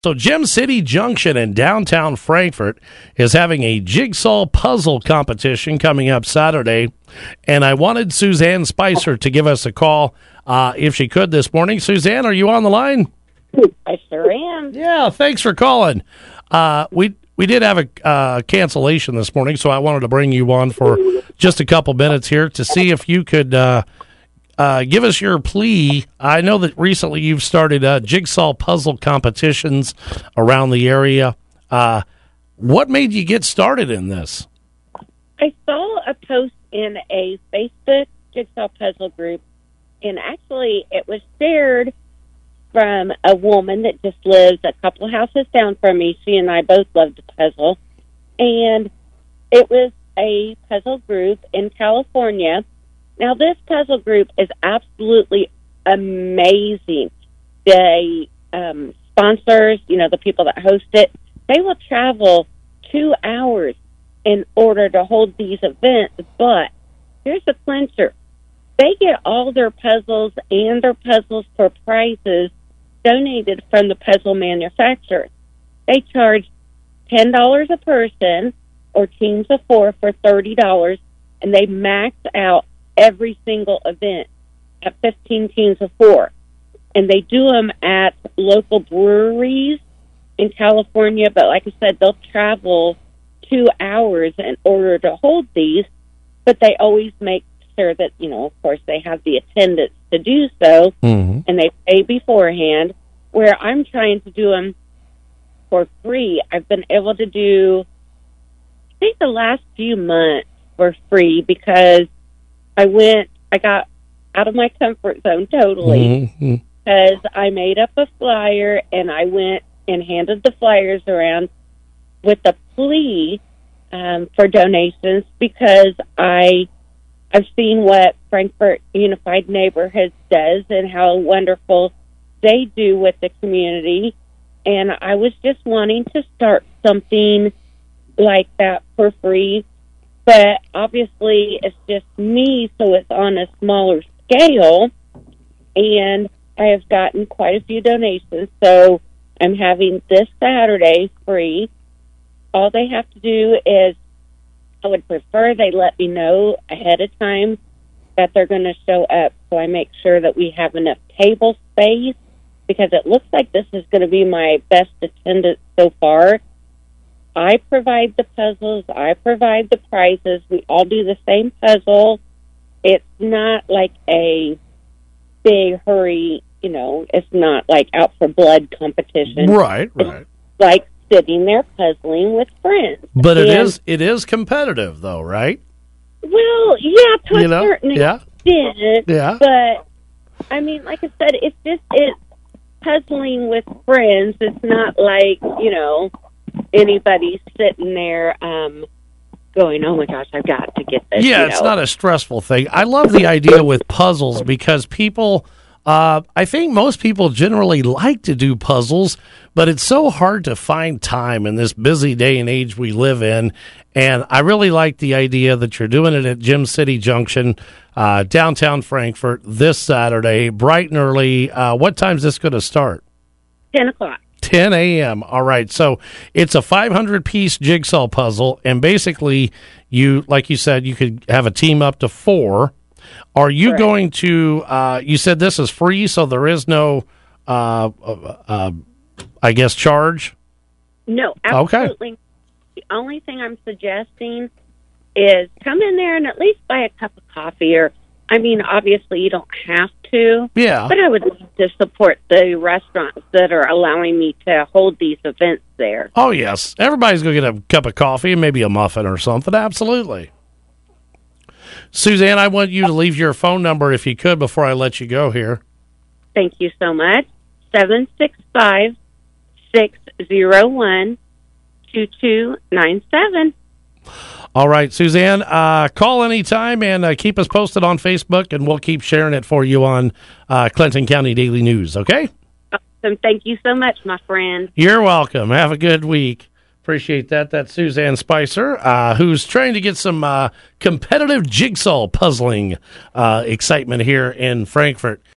So Gem City Junction in downtown Frankfort is having a jigsaw puzzle competition coming up Saturday, and I wanted Suzanne Spicer to give us a call if she could this morning. Suzanne, are you on the line? I sure am. Yeah, thanks for calling. We did have a cancellation this morning, so I wanted to bring you on for just a couple minutes here to see if you could give us your plea. I know that recently you've started jigsaw puzzle competitions around the area. What made you get started in this? I saw a post in a Facebook jigsaw puzzle group, and actually it was shared from a woman that just lives a couple of houses down from me. She and I both love to puzzle. And it was a puzzle group in California. Now, this puzzle group is absolutely amazing. The sponsors, the people that host it, they will travel 2 hours in order to hold these events. But here's the clincher. They get all their puzzles and their puzzles for prizes donated from the puzzle manufacturer. They charge $10 a person or teams of 4 for $30, and they max out every single event at 15 teams of 4. And they do them at local breweries in California, but like I said, they'll travel 2 hours in order to hold these, but they always make sure that, of course, they have the attendance to do so, and they pay beforehand. Where I'm trying to do them for free, I've been able to do, I think, the last few months for free because I got out of my comfort zone totally because I made up a flyer and I went and handed the flyers around with a plea for donations because I've seen what Frankfort Unified Neighborhoods does and how wonderful they do with the community. And I was just wanting to start something like that for free. But obviously it's just me, so it's on a smaller scale. And I have gotten quite a few donations. So I'm having this Saturday free. All they have to do is, I would prefer they let me know ahead of time that they're going to show up so I make sure that we have enough table space, because it looks like this is going to be my best attendance so far. I provide the puzzles. I provide the prizes. We all do the same puzzle. It's not like a big hurry, it's not like out for blood competition. Right. It's like sitting there puzzling with friends. But it is competitive, though, right? Well, yeah, to a certain extent. Yeah. But, like I said, it's puzzling with friends. It's not like, anybody sitting there going, oh, my gosh, I've got to get this. Yeah, it's not a stressful thing. I love the idea with puzzles because people... I think most people generally like to do puzzles, but it's so hard to find time in this busy day and age we live in. And I really like the idea that you're doing it at Gem City Junction, downtown Frankfort, this Saturday, bright and early. What time is this going to start? 10 o'clock. 10 a.m. All right. So it's a 500-piece jigsaw puzzle, and basically, like you said, you could have a team up to 4. Are you Correct. going to, you said this is free, so there is no, charge? No, absolutely. Okay. The only thing I'm suggesting is come in there and at least buy a cup of coffee obviously you don't have to. Yeah. But I would love to support the restaurants that are allowing me to hold these events there. Oh, yes. Everybody's going to get a cup of coffee and maybe a muffin or something. Absolutely. Suzanne, I want you to leave your phone number if you could before I let you go here. Thank you so much. 765-601-2297. All right, Suzanne, call anytime and keep us posted on Facebook, and we'll keep sharing it for you on Clinton County Daily News, okay? Awesome. Thank you so much, my friend. You're welcome. Have a good week. Appreciate that. That's Suzanne Spicer, who's trying to get some competitive jigsaw puzzling excitement here in Frankfort.